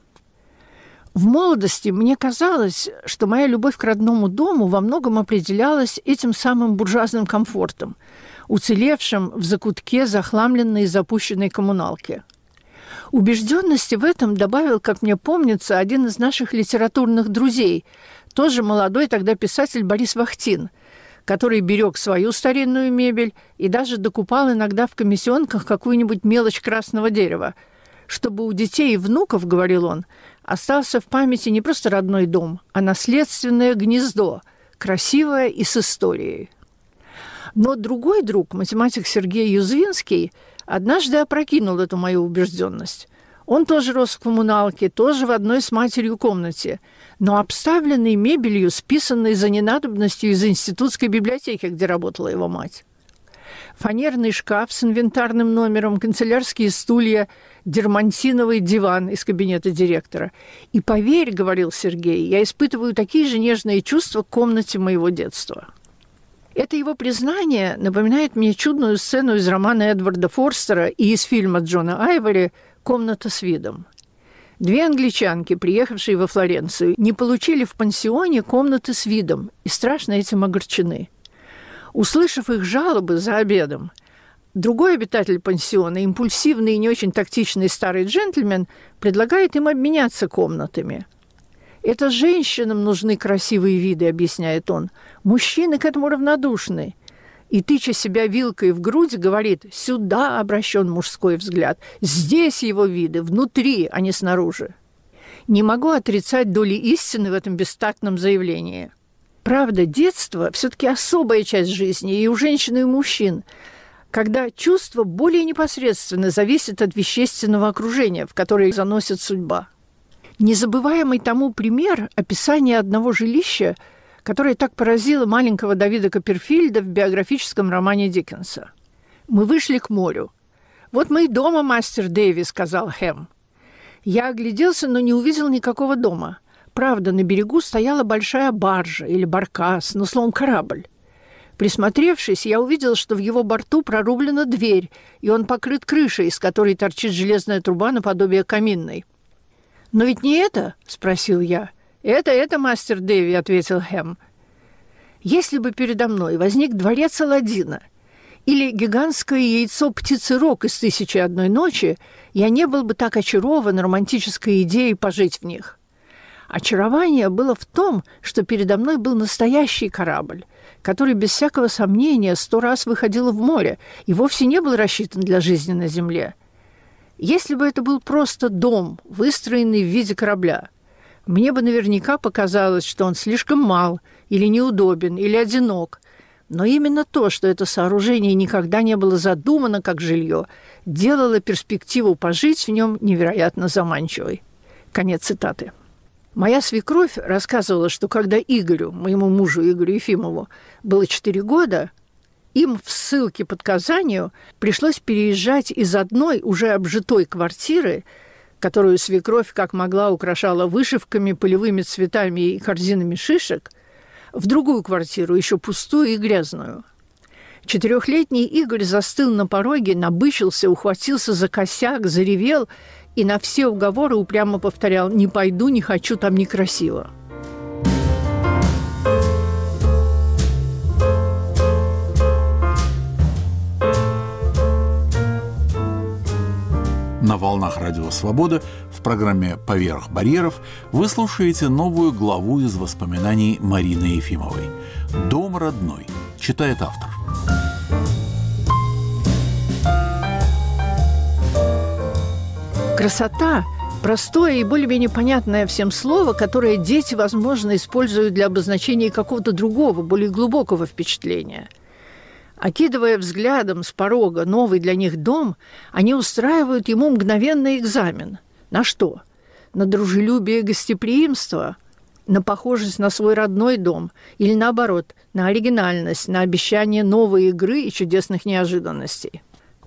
В молодости мне казалось, что моя любовь к родному дому во многом определялась этим самым буржуазным комфортом, уцелевшим в закутке захламленной и запущенной коммуналки. Убежденности в этом добавил, как мне помнится, один из наших литературных друзей, тоже молодой тогда писатель Борис Вахтин, который берег свою старинную мебель и даже докупал иногда в комиссионках какую-нибудь мелочь красного дерева, чтобы у детей и внуков, говорил он, остался в памяти не просто родной дом, а наследственное гнездо, красивое и с историей. Но другой друг, математик Сергей Юзвинский, однажды опрокинул эту мою убежденность. Он тоже рос в коммуналке, тоже в одной с матерью комнате, но обставленный мебелью, списанной за ненадобностью из институтской библиотеки, где работала его мать. Фанерный шкаф с инвентарным номером, канцелярские стулья, дермантиновый диван из кабинета директора. И поверь, говорил Сергей, я испытываю такие же нежные чувства к комнате моего детства. Это его признание напоминает мне чудную сцену из романа Эдварда Форстера и из фильма Джона Айвори «Комната с видом». 2 англичанки, приехавшие во Флоренцию, не получили в пансионе комнаты с видом и страшно этим огорчены. Услышав их жалобы за обедом, другой обитатель пансиона, импульсивный и не очень тактичный старый джентльмен, предлагает им обменяться комнатами. «Это женщинам нужны красивые виды», — объясняет он. «Мужчины к этому равнодушны». И, тыча себя вилкой в грудь, говорит: «Сюда обращен мужской взгляд. Здесь его виды, внутри, а не снаружи». Не могу отрицать доли истины в этом бестактном заявлении. Правда, детство все-таки особая часть жизни и у женщин, и у мужчин, когда чувство более непосредственно зависит от вещественного окружения, в которое заносит судьба. Незабываемый тому пример описания одного жилища, которое так поразило маленького Давида Копперфильда в биографическом романе Диккенса. «Мы вышли к морю. Вот мы и дома, мастер Дэви», — сказал Хэм. Я огляделся, но не увидел никакого дома. Правда, на берегу стояла большая баржа или баркас, но словом корабль. Присмотревшись, я увидел, что в его борту прорублена дверь, и он покрыт крышей, из которой торчит железная труба наподобие каминной. «Но ведь не это?» – спросил я. «Это, мастер Дэви», – ответил Хэм. «Если бы передо мной возник дворец Аладдина или гигантское яйцо птицы Рок из «Тысячи и одной ночи», я не был бы так очарован романтической идеей пожить в них. Очарование было в том, что передо мной был настоящий корабль, который без всякого сомнения 100 раз выходил в море и вовсе не был рассчитан для жизни на земле. Если бы это был просто дом, выстроенный в виде корабля, мне бы наверняка показалось, что он слишком мал или неудобен, или одинок. Но именно то, что это сооружение никогда не было задумано как жилье, делало перспективу пожить в нем невероятно заманчивой. Конец цитаты. Моя свекровь рассказывала, что когда Игорю, моему мужу Игорю Ефимову, было 4 года, им в ссылке под Казанью пришлось переезжать из одной уже обжитой квартиры, которую свекровь как могла украшала вышивками, полевыми цветами и корзинами шишек, в другую квартиру, еще пустую и грязную. 4-летний Игорь застыл на пороге, набычился, ухватился за косяк, заревел и на все уговоры упрямо повторял: «Не пойду, не хочу, там некрасиво». На волнах Радио Свобода в программе «Поверх барьеров» вы слушаете новую главу из воспоминаний Марины Ефимовой «Дом родной», читает автор. Красота – простое и более-менее понятное всем слово, которое дети, возможно, используют для обозначения какого-то другого, более глубокого впечатления. Окидывая взглядом с порога новый для них дом, они устраивают ему мгновенный экзамен. На что? На дружелюбие и гостеприимство? На похожесть на свой родной дом? Или наоборот, на оригинальность, на обещание новой игры и чудесных неожиданностей?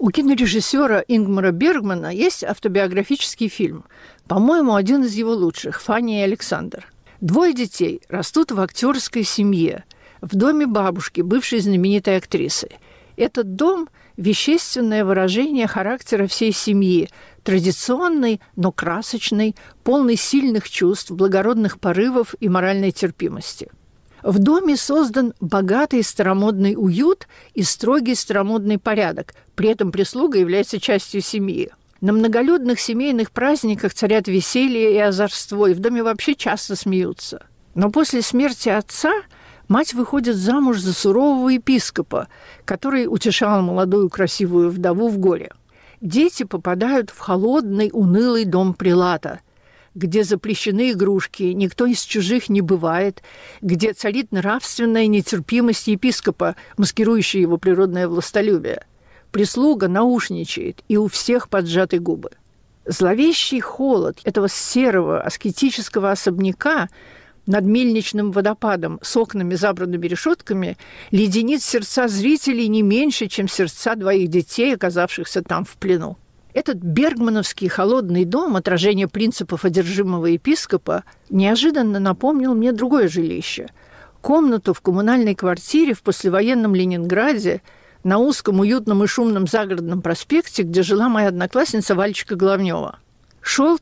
У кинорежиссера Ингмара Бергмана есть автобиографический фильм, по-моему, один из его лучших, «Фанни и Александр». 2 детей растут в актерской семье, в доме бабушки, бывшей знаменитой актрисы. Этот дом – вещественное выражение характера всей семьи, традиционный, но красочный, полный сильных чувств, благородных порывов и моральной терпимости. В доме создан богатый старомодный уют и строгий старомодный порядок, при этом прислуга является частью семьи. На многолюдных семейных праздниках царят веселье и озорство, и в доме вообще часто смеются. Но после смерти отца мать выходит замуж за сурового епископа, который утешал молодую красивую вдову в горе. Дети попадают в холодный, унылый дом прилата, где запрещены игрушки, никто из чужих не бывает, где царит нравственная нетерпимость епископа, маскирующая его природное властолюбие. Прислуга наушничает, и у всех поджаты губы. Зловещий холод этого серого аскетического особняка над мельничным водопадом с окнами, забранными решетками, леденит сердца зрителей не меньше, чем сердца 2 детей, оказавшихся там в плену. Этот бергмановский холодный дом, отражение принципов одержимого епископа, неожиданно напомнил мне другое жилище. Комнату в коммунальной квартире в послевоенном Ленинграде на узком, уютном и шумном загородном проспекте, где жила моя одноклассница Валечка Головнева. Шел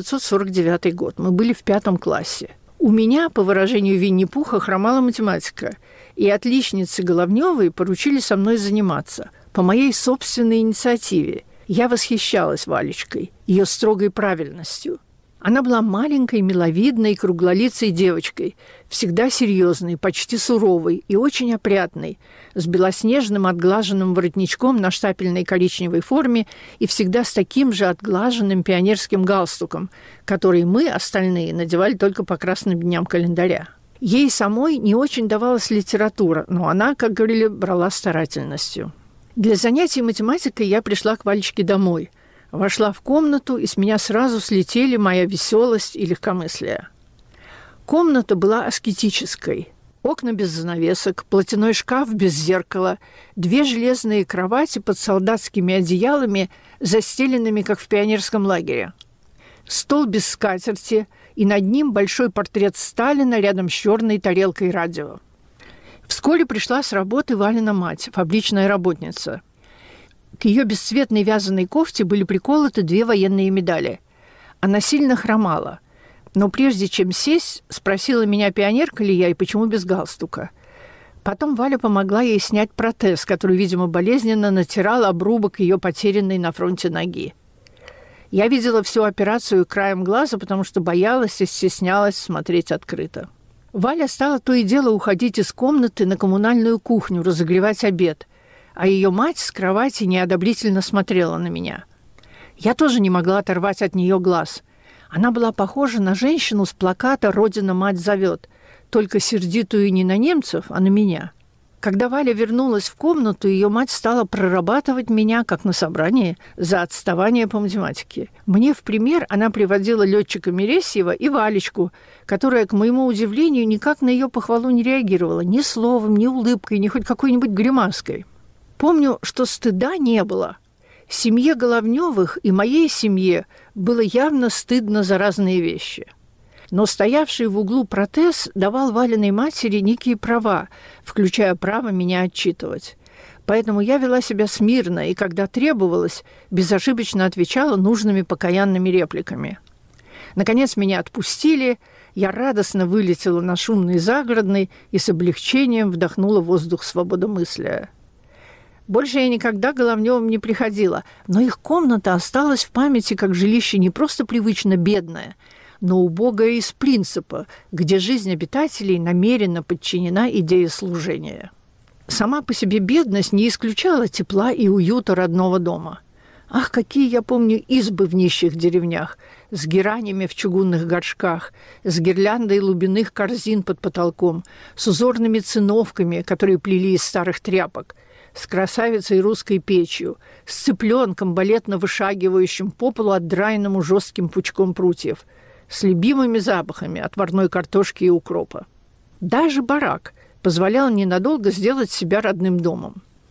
1949 год, мы были в 5 классе. У меня, по выражению Винни-Пуха, хромала математика, и отличнице Головневой поручили со мной заниматься по моей собственной инициативе. Я восхищалась Валечкой, ее строгой правильностью. Она была маленькой, миловидной, круглолицей девочкой, всегда серьезной, почти суровой и очень опрятной, с белоснежным отглаженным воротничком на штапельной коричневой форме и всегда с таким же отглаженным пионерским галстуком, который мы, остальные, надевали только по красным дням календаря. Ей самой не очень давалась литература, но она, как говорили, брала старательностью. Для занятий математикой я пришла к Валечке домой. Вошла в комнату, и с меня сразу слетели моя веселость и легкомыслие. Комната была аскетической. Окна без занавесок, платяной шкаф без зеркала, 2 железные кровати под солдатскими одеялами, застеленными, как в пионерском лагере. Стол без скатерти, и над ним большой портрет Сталина рядом с черной тарелкой радио. Вскоре пришла с работы Валина мать, фабричная работница. К ее бесцветной вязаной кофте были приколоты 2 военные медали. Она сильно хромала, но прежде чем сесть, спросила меня, пионерка ли я и почему без галстука. Потом Валя помогла ей снять протез, который, видимо, болезненно натирал обрубок ее потерянной на фронте ноги. Я видела всю операцию краем глаза, потому что боялась и стеснялась смотреть открыто. Валя стала то и дело уходить из комнаты на коммунальную кухню, разогревать обед, а ее мать с кровати неодобрительно смотрела на меня. Я тоже не могла оторвать от нее глаз. Она была похожа на женщину с плаката «Родина мать зовет», только сердитую не на немцев, а на меня. Когда Валя вернулась в комнату, ее мать стала прорабатывать меня, как на собрании, за отставание по математике. Мне в пример она приводила летчика Мересьева и Валечку, которая, к моему удивлению, никак на ее похвалу не реагировала ни словом, ни улыбкой, ни хоть какой-нибудь гримаской. Помню, что стыда не было. Семье Головневых и моей семье было явно стыдно за разные вещи. Но стоявший в углу протез давал Валиной матери некие права, включая право меня отчитывать. Поэтому я вела себя смирно и, когда требовалось, безошибочно отвечала нужными покаянными репликами. Наконец меня отпустили, я радостно вылетела на шумный загородный и с облегчением вдохнула воздух свободомыслия. Больше я никогда к Головневым не приходила, но их комната осталась в памяти как жилище не просто привычно бедное, но убогое из принципа, где жизнь обитателей намеренно подчинена идее служения. Сама по себе бедность не исключала тепла и уюта родного дома. Ах, какие я помню избы в нищих деревнях, с геранями в чугунных горшках, с гирляндой лубяных корзин под потолком, с узорными циновками, которые плели из старых тряпок, с красавицей русской печью, с цыпленком, балетно вышагивающим по полу отдраенному жестким пучком прутьев, с любимыми запахами отварной картошки и укропа. Даже барак позволял ненадолго сделать себя родным домом.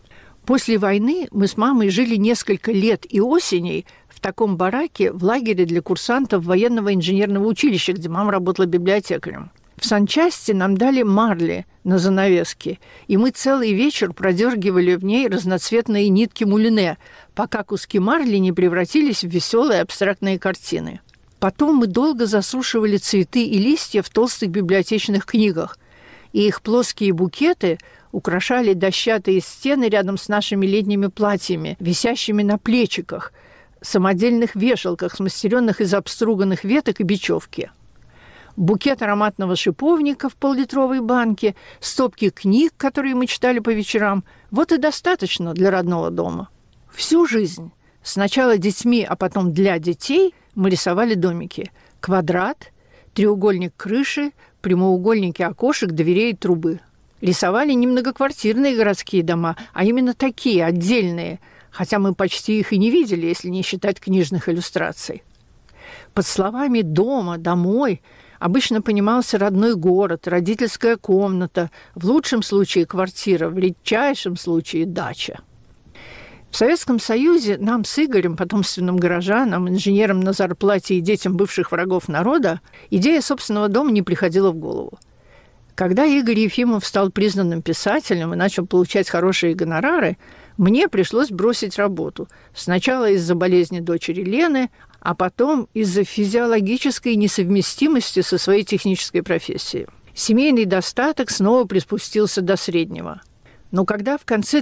После войны мы с мамой жили несколько лет и осеней в таком бараке в лагере для курсантов военного инженерного училища, где мама работала библиотекарем. В санчасти нам дали марли на занавески, и мы целый вечер продергивали в ней разноцветные нитки мулине, пока куски марли не превратились в веселые абстрактные картины. Потом мы долго засушивали цветы и листья в толстых библиотечных книгах, и их плоские букеты украшали дощатые стены рядом с нашими летними платьями, висящими на плечиках, самодельных вешалках, смастеренных из обструганных веток и бечевки. Букет ароматного шиповника в пол-литровой банке, стопки книг, которые мы читали по вечерам. Вот и достаточно для родного дома. Всю жизнь, сначала детьми, а потом для детей, мы рисовали домики. Квадрат, треугольник крыши, прямоугольники окошек, дверей и трубы. Рисовали не многоквартирные городские дома, а именно такие, отдельные, хотя мы почти их и не видели, если не считать книжных иллюстраций. Под словами «дома», «домой» обычно понимался родной город, родительская комната, в лучшем случае квартира, в редчайшем случае дача. В Советском Союзе нам с Игорем, потомственным горожанам, инженерам на зарплате и детям бывших врагов народа, идея собственного дома не приходила в голову. Когда Игорь Ефимов стал признанным писателем и начал получать хорошие гонорары, мне пришлось бросить работу. Сначала из-за болезни дочери Лены, а потом из-за физиологической несовместимости со своей технической профессией. Семейный достаток снова приспустился до среднего. Но когда в конце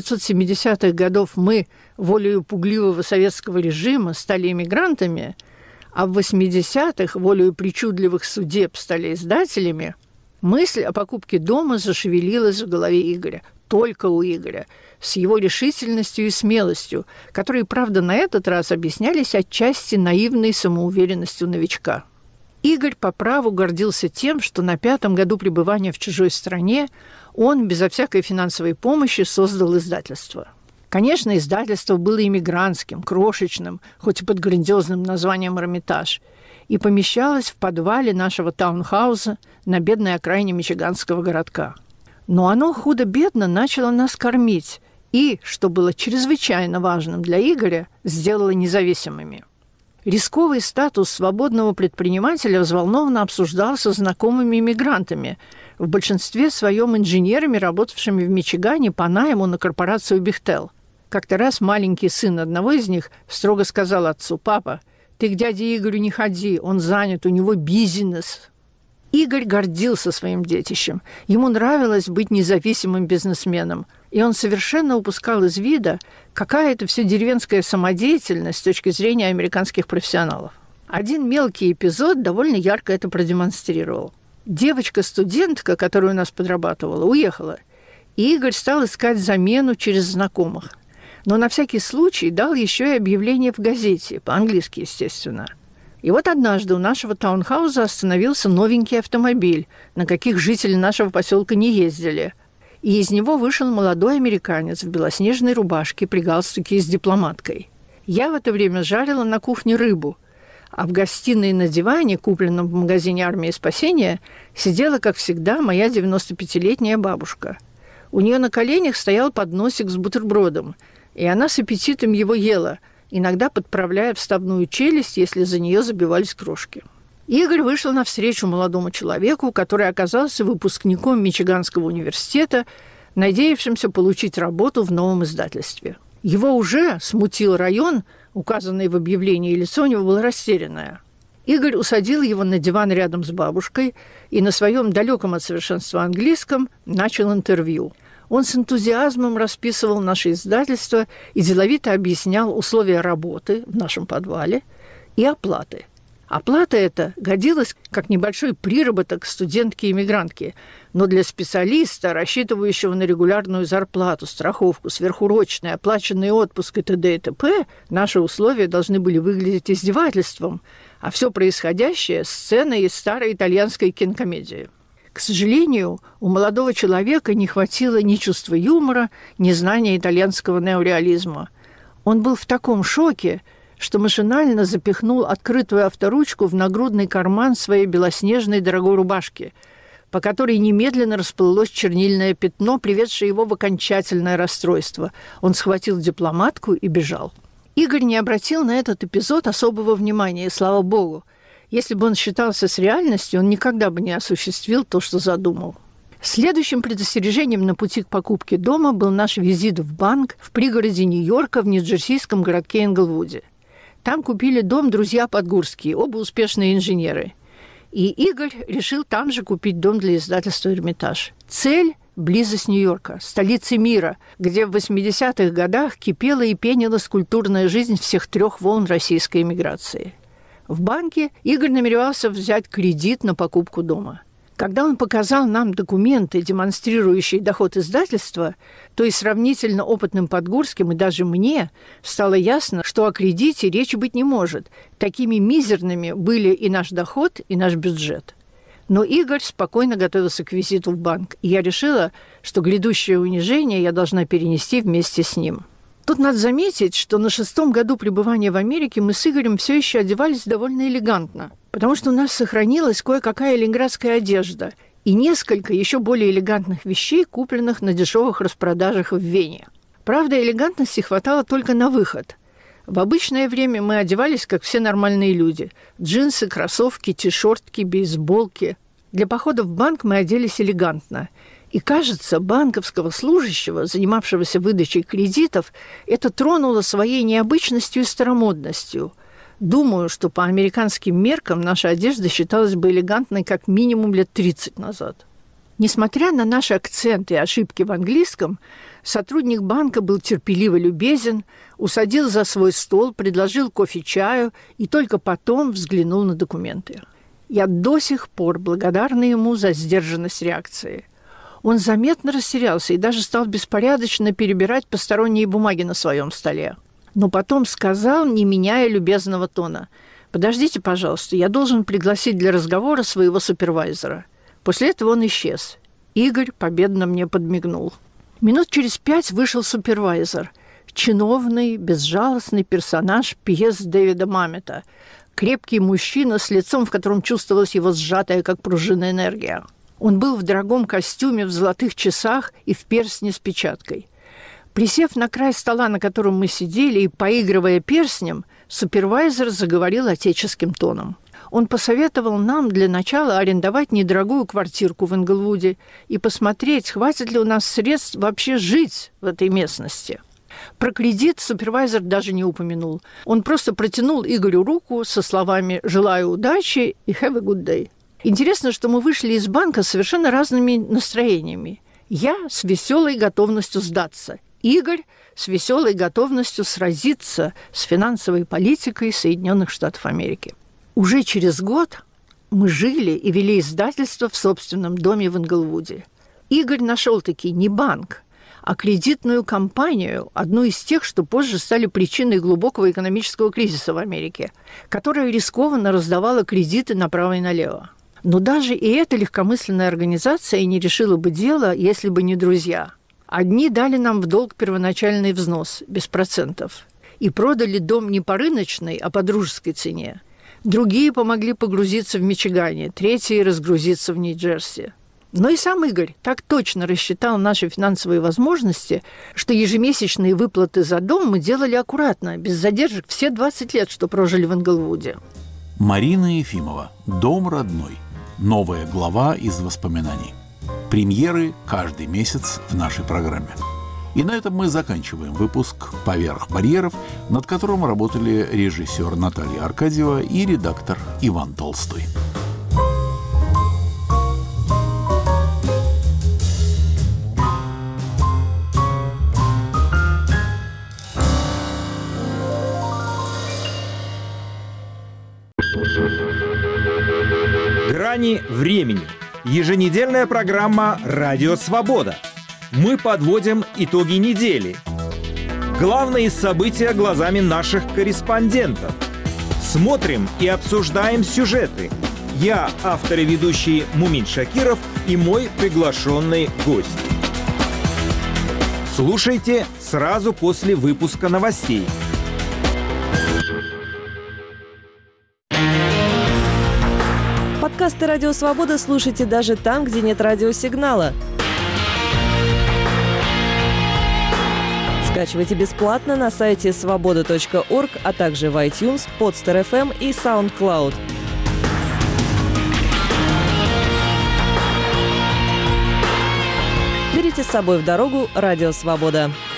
1970-х годов мы, волею пугливого советского режима, стали эмигрантами, а в 80-х, волею причудливых судеб, стали издателями, мысль о покупке дома зашевелилась в голове Игоря. Только у Игоря, с его решительностью и смелостью, которые, правда, на этот раз объяснялись отчасти наивной самоуверенностью новичка. Игорь по праву гордился тем, что на 5-м году пребывания в чужой стране он, безо всякой финансовой помощи, создал издательство. Конечно, издательство было иммигрантским, крошечным, хоть и под грандиозным названием «Эрмитаж», и помещалось в подвале нашего таунхауса на бедной окраине мичиганского городка. Но оно худо-бедно начало нас кормить и, что было чрезвычайно важным для Игоря, сделало независимыми. Рисковый статус свободного предпринимателя взволнованно обсуждался знакомыми иммигрантами, в большинстве своем инженерами, работавшими в Мичигане по найму на корпорацию «Бехтел». Как-то раз маленький сын одного из них строго сказал отцу: «Папа, ты к дяде Игорю не ходи, он занят, у него бизнес». Игорь гордился своим детищем. Ему нравилось быть независимым бизнесменом. И он совершенно упускал из вида, какая это все деревенская самодеятельность с точки зрения американских профессионалов. Один мелкий эпизод довольно ярко это продемонстрировал. Девочка-студентка, которая у нас подрабатывала, уехала. И Игорь стал искать замену через знакомых. Но на всякий случай дал еще и объявление в газете, по-английски, естественно. И вот однажды у нашего таунхауза остановился новенький автомобиль, на каких жители нашего поселка не ездили. И из него вышел молодой американец в белоснежной рубашке при галстуке с дипломаткой. Я в это время жарила на кухне рыбу, а в гостиной на диване, купленном в магазине «Армия спасения», сидела, как всегда, моя 95-летняя бабушка. У нее на коленях стоял подносик с бутербродом, и она с аппетитом его ела, иногда подправляя вставную челюсть, если за нее забивались крошки. Игорь вышел навстречу молодому человеку, который оказался выпускником Мичиганского университета, надеявшимся получить работу в новом издательстве. Его уже смутил район, указанный в объявлении, и лицо у него было растерянное. Игорь усадил его на диван рядом с бабушкой и на своем далеком от совершенства английском начал интервью. Он с энтузиазмом расписывал наше издательство и деловито объяснял условия работы в нашем подвале и оплаты. Оплата эта годилась как небольшой приработок студентки-иммигрантки, но для специалиста, рассчитывающего на регулярную зарплату, страховку, сверхурочный, оплаченный отпуск и т.д. и т.п., наши условия должны были выглядеть издевательством, а все происходящее – сценой из старой итальянской кинокомедии. К сожалению, у молодого человека не хватило ни чувства юмора, ни знания итальянского неореализма. Он был в таком шоке, что машинально запихнул открытую авторучку в нагрудный карман своей белоснежной дорогой рубашки, по которой немедленно расплылось чернильное пятно, приведшее его в окончательное расстройство. Он схватил дипломатку и бежал. Игорь не обратил на этот эпизод особого внимания, и слава богу. Если бы он считался с реальностью, он никогда бы не осуществил то, что задумал. Следующим предостережением на пути к покупке дома был наш визит в банк в пригороде Нью-Йорка в нью-джерсийском городке Инглвуде. Там купили дом друзья Подгурские, оба успешные инженеры. И Игорь решил там же купить дом для издательства «Эрмитаж». Цель – близость Нью-Йорка, столицы мира, где в 80-х годах кипела и пенилась культурная жизнь всех трех волн российской эмиграции. В банке Игорь намеревался взять кредит на покупку дома. Когда он показал нам документы, демонстрирующие доход издательства, то и сравнительно опытным Подгурским, и даже мне, стало ясно, что о кредите речи быть не может. Такими мизерными были и наш доход, и наш бюджет. Но Игорь спокойно готовился к визиту в банк, и я решила, что грядущее унижение я должна перенести вместе с ним. Тут надо заметить, что на 6-м году пребывания в Америке мы с Игорем все еще одевались довольно элегантно, потому что у нас сохранилась кое-какая ленинградская одежда и несколько еще более элегантных вещей, купленных на дешевых распродажах в Вене. Правда, элегантности хватало только на выход. В обычное время мы одевались, как все нормальные люди. Джинсы, кроссовки, ти-шортки, бейсболки. Для похода в банк мы оделись элегантно. И, кажется, банковского служащего, занимавшегося выдачей кредитов, это тронуло своей необычностью и старомодностью. Думаю, что по американским меркам наша одежда считалась бы элегантной как минимум лет 30 назад. Несмотря на наши акценты и ошибки в английском, сотрудник банка был терпеливо любезен, усадил за свой стол, предложил кофе-чаю и только потом взглянул на документы. Я до сих пор благодарна ему за сдержанность реакции. Он заметно растерялся и даже стал беспорядочно перебирать посторонние бумаги на своем столе. Но потом сказал, не меняя любезного тона: «Подождите, пожалуйста, я должен пригласить для разговора своего супервайзера». После этого он исчез. Игорь победно мне подмигнул. Минут через 5 вышел супервайзер. Чиновный, безжалостный персонаж пьес Дэвида Мамета. Крепкий мужчина с лицом, в котором чувствовалась его сжатая, как пружина, энергия. Он был в дорогом костюме, в золотых часах и в перстне с печаткой. Присев на край стола, на котором мы сидели, и поигрывая перстнем, супервайзер заговорил отеческим тоном. Он посоветовал нам для начала арендовать недорогую квартирку в Инглвуде и посмотреть, хватит ли у нас средств вообще жить в этой местности. Про кредит супервайзер даже не упомянул. Он просто протянул Игорю руку со словами «желаю удачи» и «have a good day». Интересно, что мы вышли из банка с совершенно разными настроениями. Я с веселой готовностью сдаться. Игорь с веселой готовностью сразиться с финансовой политикой Соединенных Штатов Америки. Уже через год мы жили и вели издательство в собственном доме в Инглвуде. Игорь нашел-таки не банк, а кредитную компанию, одну из тех, что позже стали причиной глубокого экономического кризиса в Америке, которая рискованно раздавала кредиты направо и налево. Но даже и эта легкомысленная организация не решила бы дело, если бы не друзья. Одни дали нам в долг первоначальный взнос, без процентов, и продали дом не по рыночной, а по дружеской цене. Другие помогли погрузиться в Мичигане, третьи – разгрузиться в Нью-Джерси. Но и сам Игорь так точно рассчитал наши финансовые возможности, что ежемесячные выплаты за дом мы делали аккуратно, без задержек все 20 лет, что прожили в Инглвуде. Марина Ефимова. «Дом родной». Новая глава из воспоминаний. Премьеры каждый месяц в нашей программе. И на этом мы заканчиваем выпуск «Поверх барьеров», над которым работали режиссер Наталья Аркадьева и редактор Иван Толстой. «Грани времени». Еженедельная программа «Радио Свобода». Мы подводим итоги недели. Главные события глазами наших корреспондентов. Смотрим и обсуждаем сюжеты. Я, автор и ведущий Мумин Шакиров, и мой приглашенный гость. Слушайте сразу после выпуска новостей. Подкасты «Радио Свобода» слушайте даже там, где нет радиосигнала. Скачивайте бесплатно на сайте svoboda.org, а также в iTunes, Podster.fm и SoundCloud. Берите с собой в дорогу «Радио Свобода».